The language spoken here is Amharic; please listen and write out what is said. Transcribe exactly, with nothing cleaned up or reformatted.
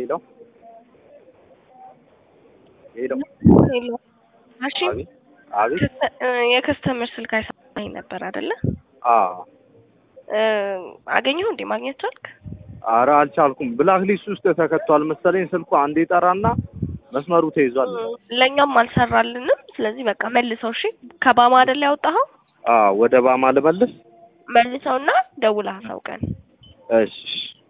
ሄሎ ሄሎ ሄሎ እሺ አቤት አቤት የከስተመር ስልክ አይሰማኝ ነበር አይደለ? አዎ አገኘው እንዴ ማግኘት ቻልክ? ኧረ አልቻልኩም። ብላክ ሊስት ውስጥ ተከቷል መሰለኝ ስልኩ አንዴ ጠራና መስመሩ ተይዟል። ለኛም አልሰራልንም። ስለዚህ በቃ መልሰው እሺ። ከባማ አይደል ያወጣኸው? አዎ ወደ ባማ ልመልስ። መልሰውና ደውለህ አሳውቀን። እሺ